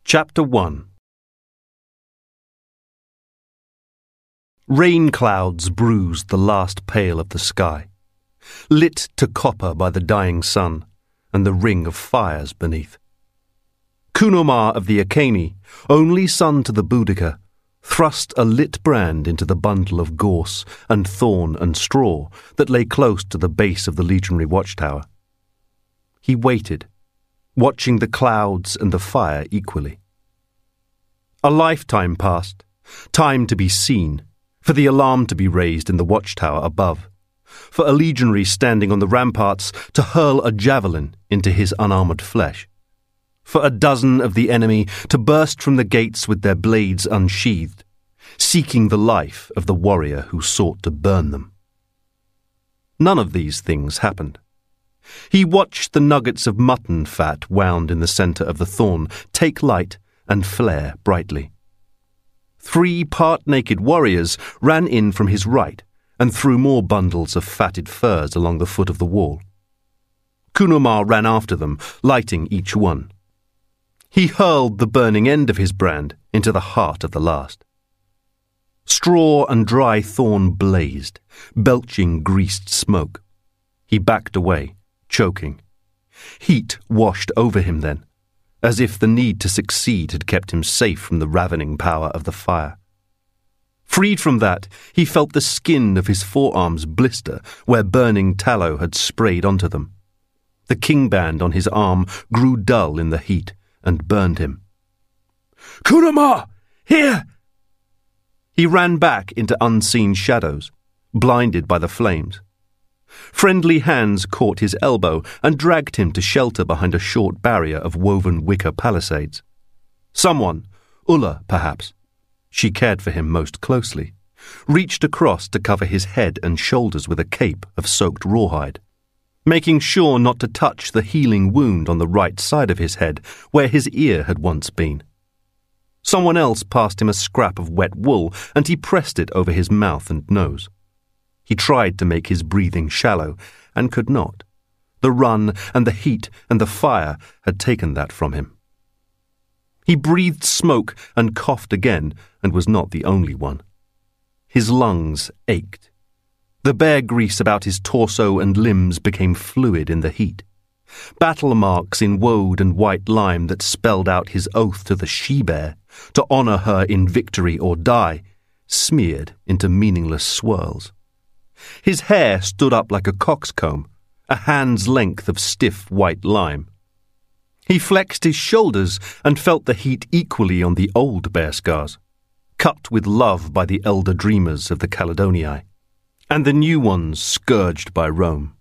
Chapter 1. Rain clouds bruised the last pale of the sky, lit to copper by the dying sun and the ring of fires beneath. Kunomar of the Iceni, only son to the Boudica, thrust a lit brand into the bundle of gorse and thorn and straw that lay close to the base of the legionary watchtower. He waited, watching the clouds and the fire equally. A lifetime passed, time to be seen, for the alarm to be raised in the watchtower above, for a legionary standing on the ramparts to hurl a javelin into his unarmoured flesh, for a dozen of the enemy to burst from the gates with their blades unsheathed, seeking the life of the warrior who sought to burn them. None of these things happened. He watched the nuggets of mutton fat wound in the centre of the thorn take light and flare brightly. 3 part-naked warriors ran in from his right and threw more bundles of fatted furs along the foot of the wall. Kunomar ran after them, lighting each one. He hurled the burning end of his brand into the heart of the last. Straw and dry thorn blazed, belching greased smoke. He backed away, choking. Heat washed over him then, as if the need to succeed had kept him safe from the ravening power of the fire. Freed from that, he felt the skin of his forearms blister where burning tallow had sprayed onto them. The king band on his arm grew dull in the heat and burned him. "Kunomar! Here!" He ran back into unseen shadows, blinded by the flames. Friendly hands caught his elbow and dragged him to shelter behind a short barrier of woven wicker palisades. Someone, Ulla perhaps, she cared for him most closely, reached across to cover his head and shoulders with a cape of soaked rawhide, making sure not to touch the healing wound on the right side of his head where his ear had once been. Someone else passed him a scrap of wet wool and he pressed it over his mouth and nose. He tried to make his breathing shallow, and could not. The run and the heat and the fire had taken that from him. He breathed smoke and coughed again, and was not the only one. His lungs ached. The bear grease about his torso and limbs became fluid in the heat. Battle marks in woad and white lime that spelled out his oath to the she-bear, to honour her in victory or die, smeared into meaningless swirls. His hair stood up like a coxcomb, a hand's length of stiff white lime. He flexed his shoulders and felt the heat equally on the old bear scars, cut with love by the elder dreamers of the Caledonii, and the new ones scourged by Rome.